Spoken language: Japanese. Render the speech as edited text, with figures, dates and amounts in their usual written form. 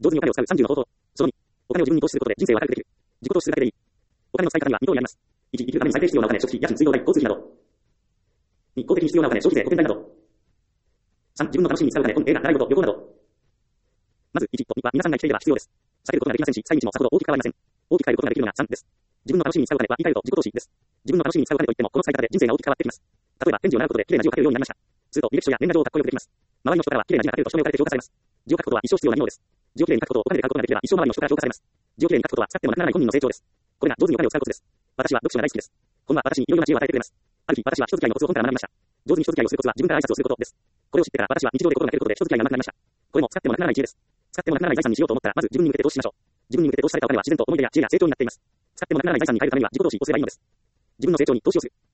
上手にお金を使う30の方法。その2、お金を自分に投資することで人生は明るくできる。自己投資するだけでいい。お金の使い方には2通りあります。1、生きるために最低必要なお金、食費、家賃、水道代、交通費など。2、公的に必要なお金、消費税、保険代など。3、自分の楽しみに使うお金、本、映画、習い事、旅行など。まず、1と2は皆さんが生きていれば必要です。避けることができませんし、使い道もさほど大きく変わりません。大きく変えることができるのが3です。自分の楽しみに使うお金は言い換えると自己投資です。自分の楽しみに使うお金といっても、この使い方で人生が大きく変わってきます。例えば、ペン字を習うことで綺麗な字を書けるようになりました。すると、履歴書や年賀状をかっこよくできます。周りの人からは綺麗な字が書けると人目をされて評価されます。字を書くことは一生必要なものです。字を綺麗に書くことをお金で買うことができれば一生周りの人から評価されます。字を綺麗に書くことは使ってもなくならない本人の成長です。これが上手にお金を使うことです。私は読書が大好きです。本は私にいろいろな知恵を与えてくれます。ある日、私は人付き合いのコツを本から学びました。上手に人付き合いをするコツは自分から挨拶をすることです。これを知ってから私は日常で心がけることで人付き合いが上手くなりました。これも使ってもなくならない知恵です。使ってもなくならない財産にしようと思ったら、まず自分に向けて投資しましょう。自分に向けて投資されたお金は自然と思い出や知恵や成長になっています。使ってもなくならない財産に変えるためには自己投資をすればいいのです。自分の成長に投資をする。